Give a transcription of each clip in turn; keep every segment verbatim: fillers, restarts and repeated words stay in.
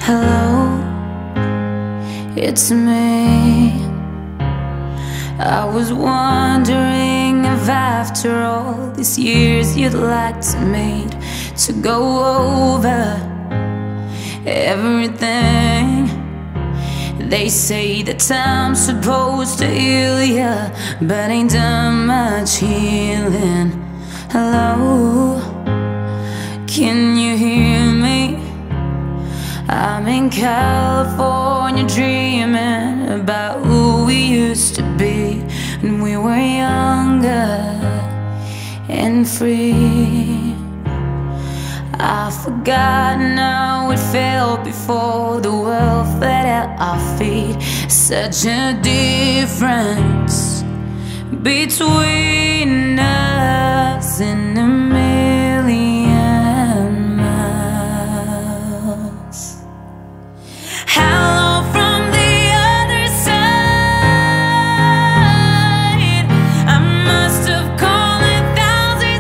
Hello, it's me. I was wondering if after all these years you'd like to meet to go over everything. They say that time's supposed to heal ya, but ain't done much healing. Hello, can you hear me? I'm in California dreaming about who we used to be when we were younger and free. I've forgotten how it felt before the world fed at our feet. Such a difference between us and a million miles. Hello from the other side. I must have called a thousand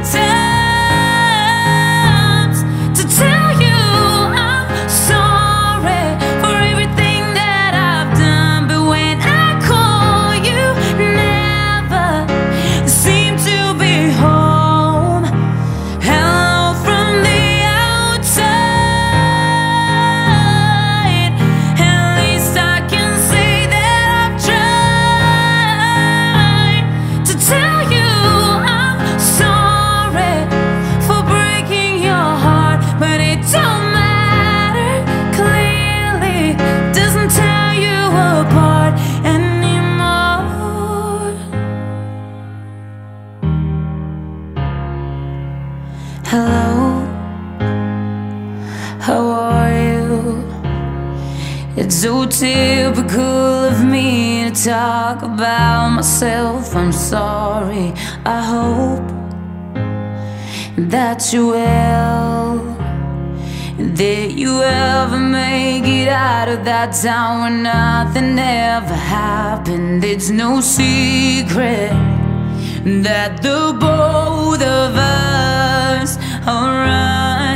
times to tell you I'm sorry for everything that I've done, but when I call you, never seem to be home. Hello from the outside. At least I can say that I've tried to tell you I'm sorry for breaking your heart, but it don't matter. Clearly doesn't tear you apart anymore. Hello, how are you? It's so typical of me to talk about myself. I'm sorry. I hope that you will, that you ever make it out of that town where nothing ever happened. It's no secret that the both of us are running